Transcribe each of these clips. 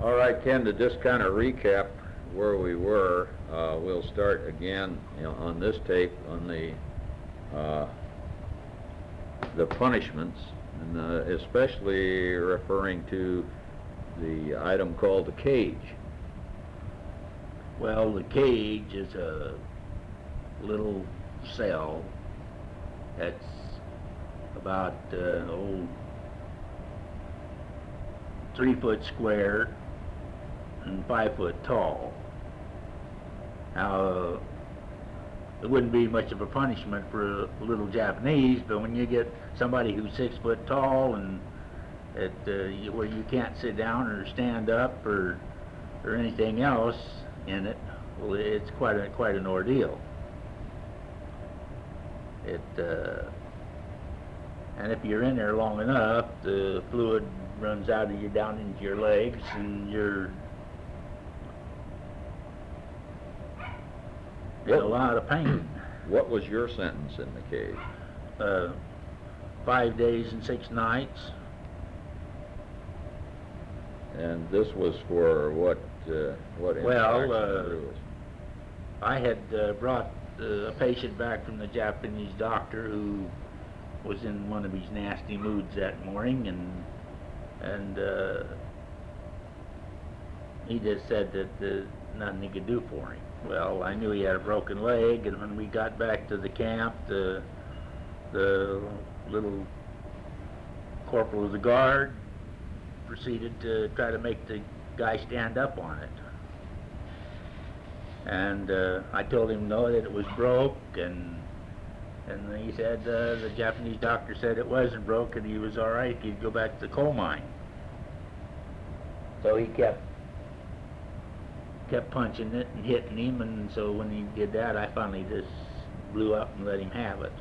All right, Ken, to just kind of recap where we were, we'll start again on this tape on the punishments, and especially referring to the item called the cage. Well, the cage is a little cell that's about 3 foot square and 5 foot tall. Now, it wouldn't be much of a punishment for a little Japanese, but when you get somebody who's 6 foot tall and where you can't sit down or stand up or anything else in it, well, it's quite an ordeal. And if you're in there long enough, the fluid runs out of you down into your legs, and you're in a lot of pain. What was your sentence in the cage? 5 days and 6 nights. And this was for what Well, I had brought a patient back from the Japanese doctor who was in one of his nasty moods that morning, and he just said that nothing he could do for him. Well, I knew he had a broken leg, and when we got back to the camp, the little corporal of the guard proceeded to try to make the guy stand up on it. And I told him no, that it was broke, and he said the Japanese doctor said it wasn't broke and he was all right, he'd go back to the coal mine. So he kept punching it and hitting him, and so when he did that, I finally just blew up and let him have it.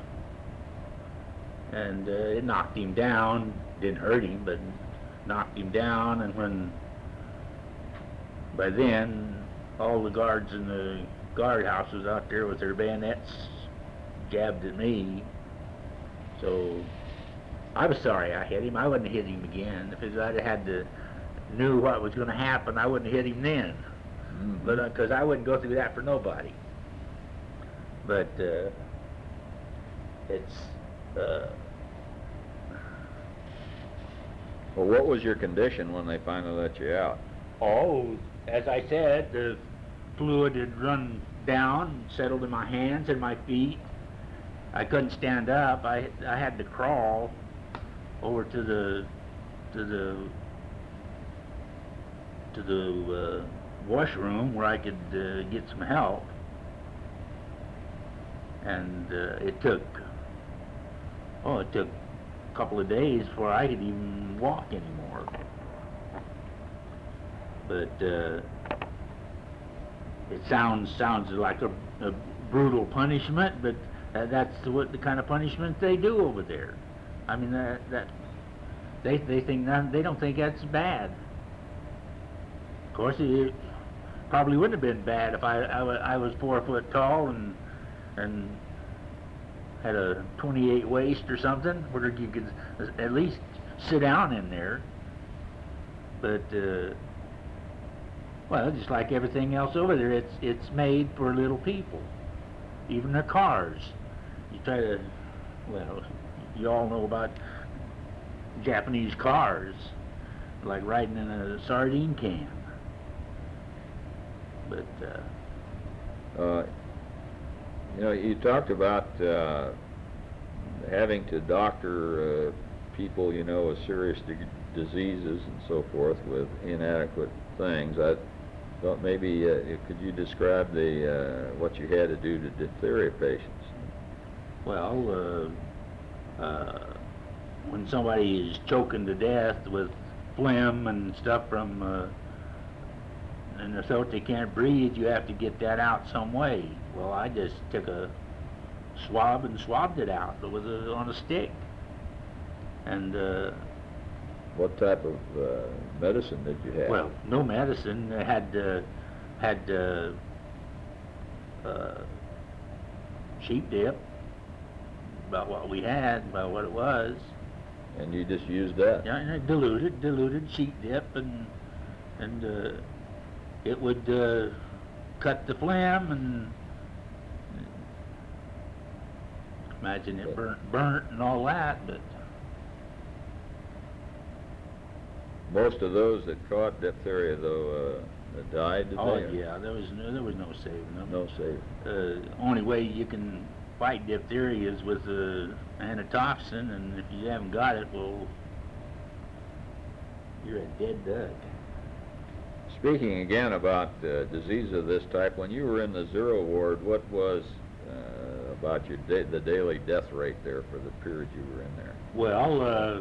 And it knocked him down, didn't hurt him, but knocked him down, and by then all the guards in the guardhouse was out there with their bayonets jabbed at me. So I was sorry I hit him. I wouldn't have hit him again. If I'd had knew what was going to happen, I wouldn't have hit him then. Mm-hmm. But because I wouldn't go through that for nobody. But it's well, what was your condition when they finally let you out? Oh, as I said, the fluid had run down, settled in my hands and my feet. I couldn't stand up. I had to crawl over to the washroom where I could get some help. And it took a couple of days before I could even walk anymore. But it sounds like a brutal punishment, but that's the kind of punishment they do over there. I mean, that they think they don't think that's bad. Of course, it probably wouldn't have been bad if I was 4 foot tall and had a 28 waist or something, where you could at least sit down in there. But well, just like everything else over there, it's made for little people. Even the cars. You try to, well, you all know about Japanese cars, like riding in a sardine can. But you talked about having to doctor people, with serious diseases and so forth with inadequate things. I thought maybe could you describe what you had to do to diphtheria patients? Well, when somebody is choking to death with phlegm and stuff from and so they can't breathe, you have to get that out some way. Well, I just took a swab and swabbed it out on a stick. And what type of medicine did you have? Well, no medicine. I had sheep dip, about what we had, about what it was. And you just used that? Yeah, and diluted sheep dip, and and it would cut the phlegm, and imagine it burnt and all that. But most of those that caught diphtheria, though, died. Did oh they? yeah, there was no saving them. No saving. Only way you can fight diphtheria is with antitoxin, and if you haven't got it, well, you're a dead duck. Speaking again about disease of this type, when you were in the zero ward, what was about your the daily death rate there for the period you were in there? Well,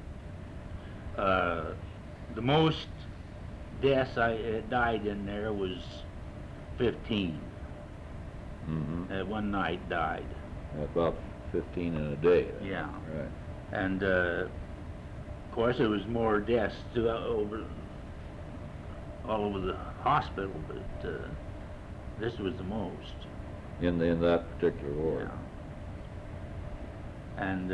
the most deaths I died in there was 15. Mm-hmm. One night died. About 15 in a day. Then. Yeah. Right. And of course, there was more deaths all over the hospital, but this was the most. In that particular ward. Yeah. And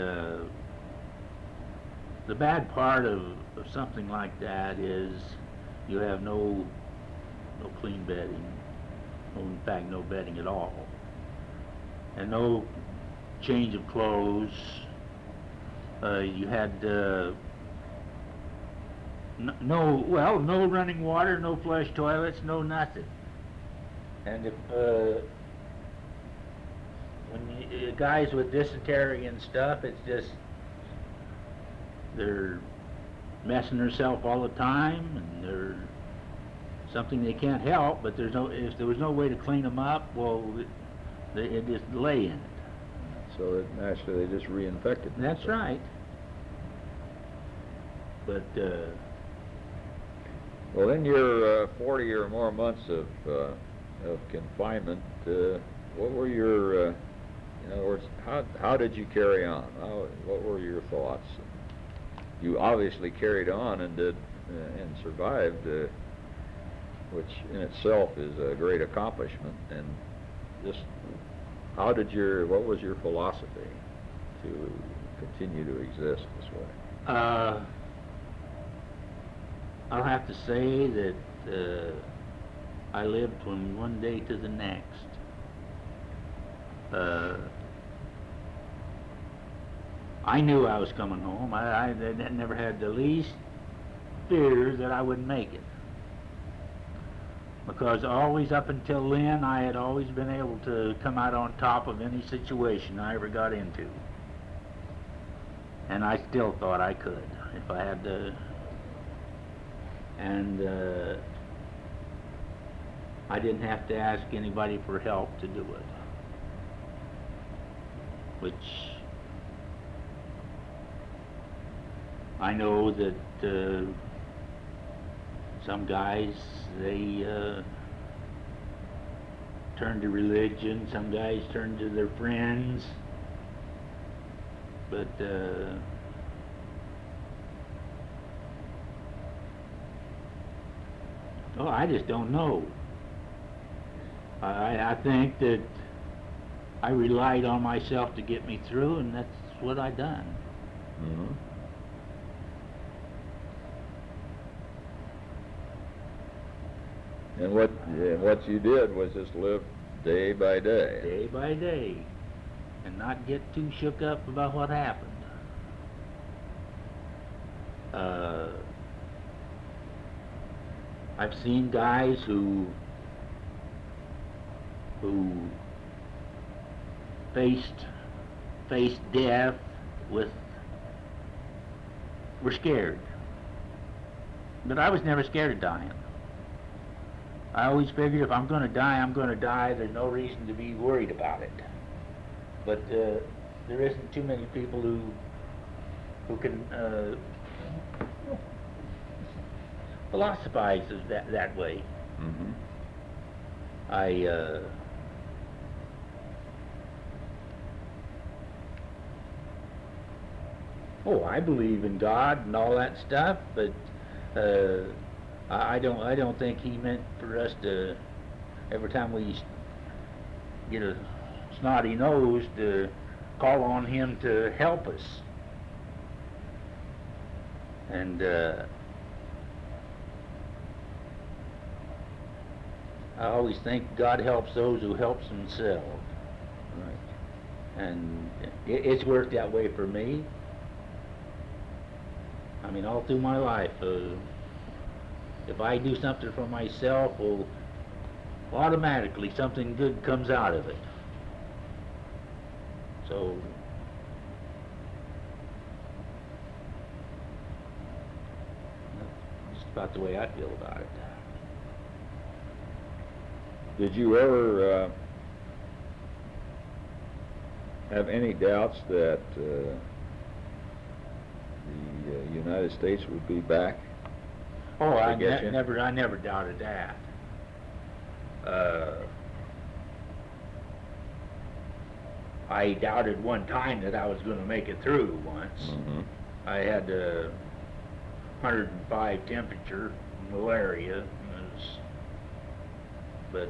the bad part of something like that is you have no clean bedding, in fact no bedding at all, and no change of clothes. You had no running water, no flush toilets, no nothing. And if guys with dysentery and stuff, it's just they're messing themselves all the time, and they're something they can't help. But if there was no way to clean them up, well, they just lay in it. So that naturally they just reinfected themselves. That's right. But well, in your 40 or more months of confinement, what were your, in other words, how did you carry on? What were your thoughts? You obviously carried on and did and survived, which in itself is a great accomplishment. And just what was your philosophy to continue to exist this way? I'll have to say that I lived from one day to the next. I knew I was coming home. I never had the least fear that I wouldn't make it. Because always up until then, I had always been able to come out on top of any situation I ever got into. And I still thought I could, if I had to. And I didn't have to ask anybody for help to do it. Which I know that some guys, they turn to religion, some guys turn to their friends, but I just don't know. I think that I relied on myself to get me through, and that's what I done. Mm-hmm. And what you did was just live day by day. Day by day, and not get too shook up about what happened. I've seen guys who faced death were scared. But I was never scared of dying. I always figured if I'm going to die, I'm going to die. There's no reason to be worried about it. But there isn't too many people who can philosophize that way. Mm-hmm. I believe in God and all that stuff, but I don't think He meant for us to, every time we get a snotty nose, to call on Him to help us. And I always think God helps those who helps themselves. Right. And it's worked that way for me. I mean, all through my life, if I do something for myself, well, automatically something good comes out of it. So, that's just about the way I feel about it. Did you ever have any doubts that the United States would be back? Oh, I get you. never doubted that. I doubted one time that I was going to make it through once. Mm-hmm. I had 105 temperature, malaria, but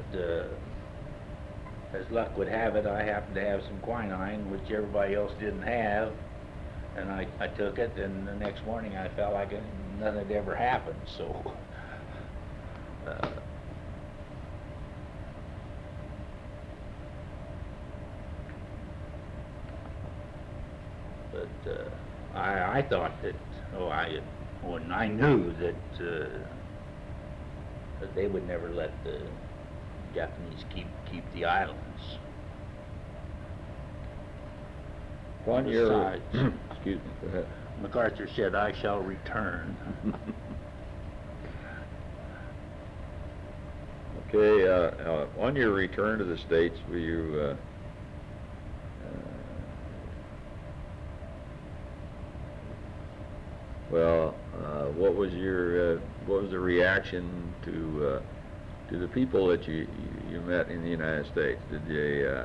as luck would have it, I happened to have some quinine, which everybody else didn't have, and I took it, and the next morning I felt like nothing had ever happened, so... But I thought that, when I knew that they would never let the Japanese keep the islands. On your Besides, excuse me, go ahead. MacArthur said, "I shall return." Okay, on your return to the States, were you what was the reaction to the people that you met in the United States? Did they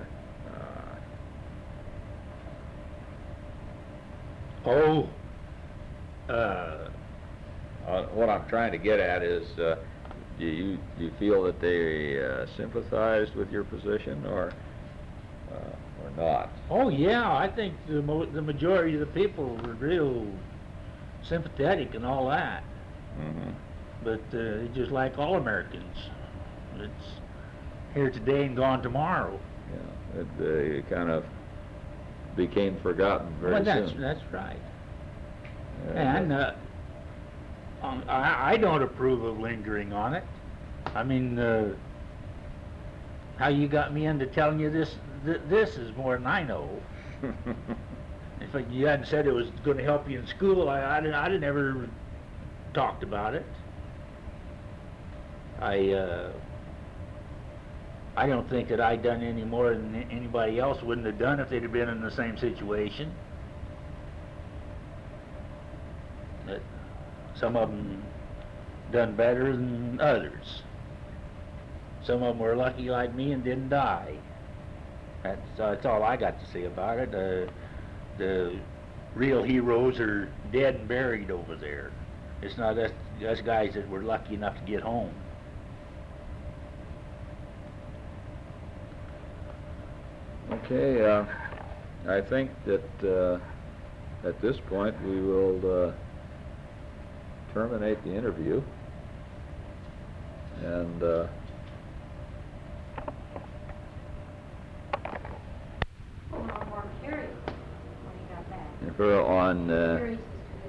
what I'm trying to get at is, do you feel that they sympathized with your position or not? Oh yeah, I think the majority of the people were real sympathetic and all that. Mm-hmm. But it's just like all Americans. It's here today and gone tomorrow. Yeah, it kind of became forgotten very soon. That's right. And I don't approve of lingering on it. I mean, how you got me into telling you this is more than I know. If you hadn't said it was going to help you in school, I'd never talked about it. I don't think that I'd done any more than anybody else wouldn't have done if they'd have been in the same situation. But some of them done better than others. Some of them were lucky like me and didn't die. That's all I got to say about it. The real heroes are dead and buried over there. It's not us guys that were lucky enough to get home. Okay, I think that at this point we will terminate the interview, and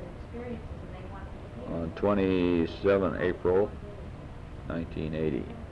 on 27 April 1980.